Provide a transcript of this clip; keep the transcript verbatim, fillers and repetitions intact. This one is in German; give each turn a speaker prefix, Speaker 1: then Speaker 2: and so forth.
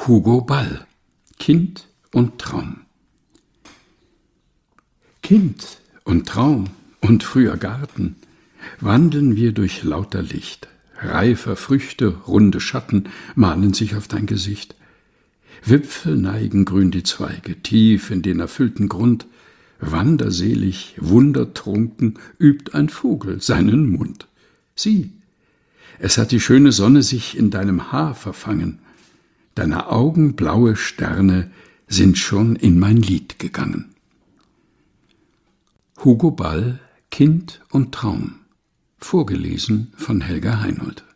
Speaker 1: Hugo Ball, Kind und Traum. Kind und Traum und früher Garten, wandeln wir durch lauter Licht. Reifer Früchte, runde Schatten mahnen sich auf dein Gesicht. Wipfel neigen grün die Zweige, tief in den erfüllten Grund. Wanderselig, wundertrunken, übt ein Vogel seinen Mund. Sieh, es hat die schöne Sonne sich in deinem Haar verfangen. Deiner Augen blaue Sterne sind schon in mein Lied gegangen. Hugo Ball, Kind und Traum. Vorgelesen von Helga Heinold.